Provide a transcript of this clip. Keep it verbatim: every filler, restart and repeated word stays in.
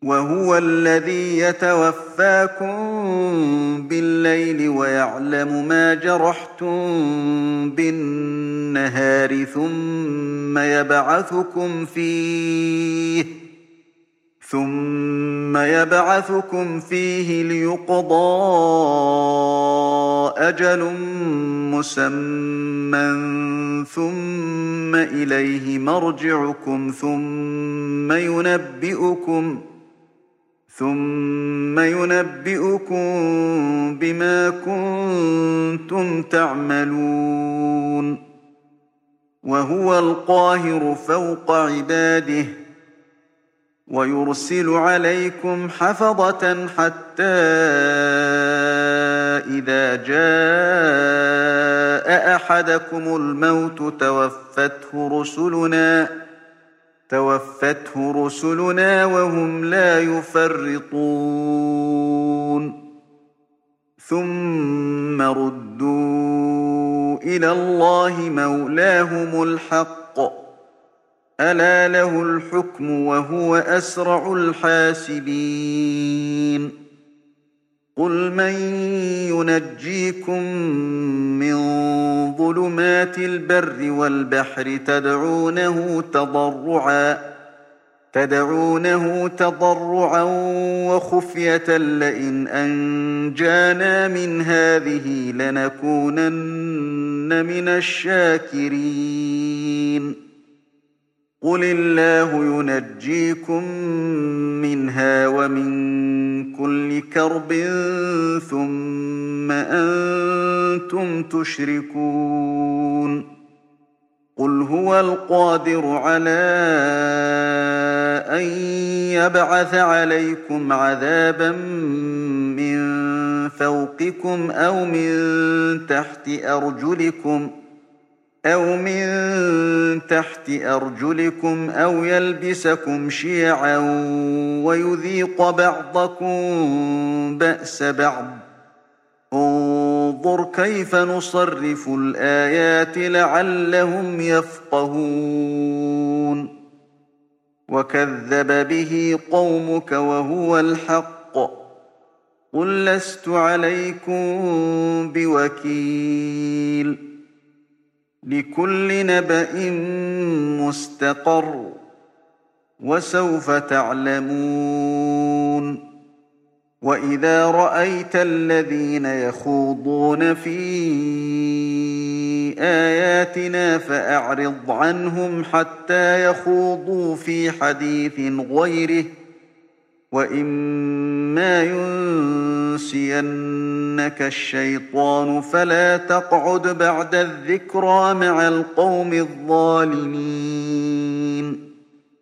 وهو الذي يتوفاكم بالليل ويعلم ما جرحتم بالنهار ثم يبعثكم فيه ثم يبعثكم فيه ليقضى أجل مسمى ثم إليه مرجعكم ثم ينبئكم ثم ينبئكم بما كنتم تعملون وهو القاهر فوق عباده ويرسل عليكم حفظة حتى إذا جاء أحدكم الموت توفته رسلنا توفته رسلنا وهم لا يفرطون ثم ردوا إلى الله مولاهم الحق ألا له الحكم وهو أسرع الحاسبين قل من ينجيكم من ظلمات البر والبحر تدعونه تضرعا تدعونه تضرعا وخفية لئن أنجانا من هذه لنكونن من الشاكرين قل الله ينجيكم منها ومن كل كرب ثم أنتم تشركون قل هو القادر على أن يبعث عليكم عذابا من فوقكم أو من تحت أرجلكم أو من تحت أرجلكم أو يلبسكم شيعا ويذيق بعضكم بأس بعض انظر كيف نصرف الآيات لعلهم يفقهون وكذب به قومك وهو الحق قل لست عليكم بوكيل لكل نبأ مستقر وسوف تعلمون وإذا رأيت الذين يخوضون في آياتنا فأعرض عنهم حتى يخوضوا في حديث غيره وإما ينسينك الشيطان فلا تقعد بعد الذكرى مع القوم الظالمين